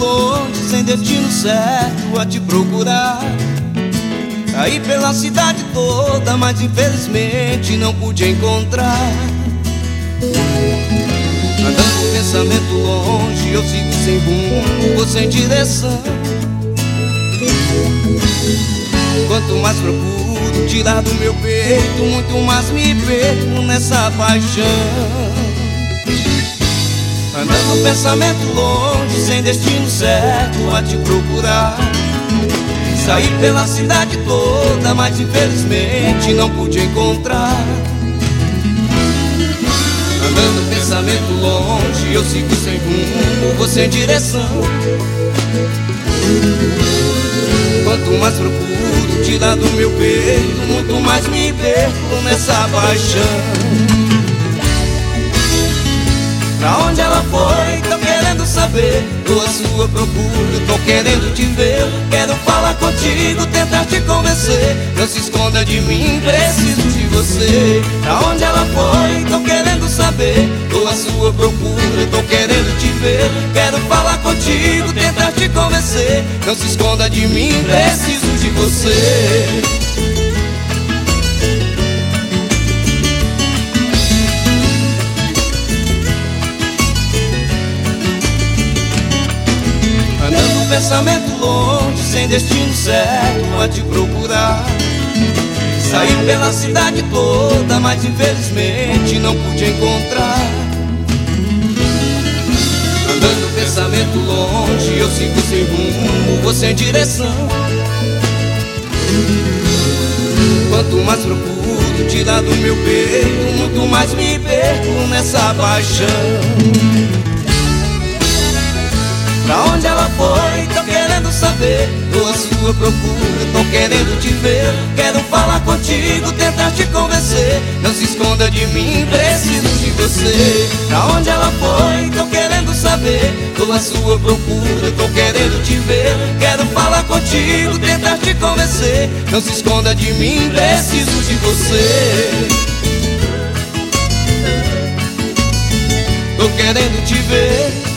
longe, sem destino certo a te procurar. Saí pela cidade toda, mas infelizmente não pude encontrar. Andando o pensamento longe, eu sigo sem rumo, vou sem direção. Quanto mais procuro tirar do meu peito, muito mais me perco nessa paixão. Andando o pensamento longe, sem destino certo a te procurar. Saí pela cidade toda, mas infelizmente não pude encontrar. Andando o pensamento longe, eu sigo sem rumo, vou sem direção. Quanto mais procuro tirar do meu peito, muito mais me perco nessa paixão. Pra onde ela foi, tô querendo saber. Tô à sua procura, tô querendo te ver. Quero falar contigo, tentar te convencer. Não se esconda de mim, preciso de você. Pra onde ela foi, tô querendo saber. Tô à sua procura, tô querendo te ver. Quero falar contigo, tentar te convencer. Não se esconda de mim, preciso de você. Pensamento longe, sem destino certo a te procurar. Saí pela cidade toda, mas infelizmente não pude encontrar. Andando pensamento longe, eu sigo sem rumo, vou sem direção. Quanto mais procuro tirar do meu peito, muito mais me perco nessa paixão. Pra onde ela foi, tô querendo saber. Tô à sua procura, tô querendo te ver. Quero falar contigo, tentar te convencer. Não se esconda de mim, preciso de você. Pra onde ela foi, tô querendo saber. Tô à sua procura, tô querendo te ver. Quero falar contigo, tentar te convencer. Não se esconda de mim, preciso de você. Tô querendo te ver.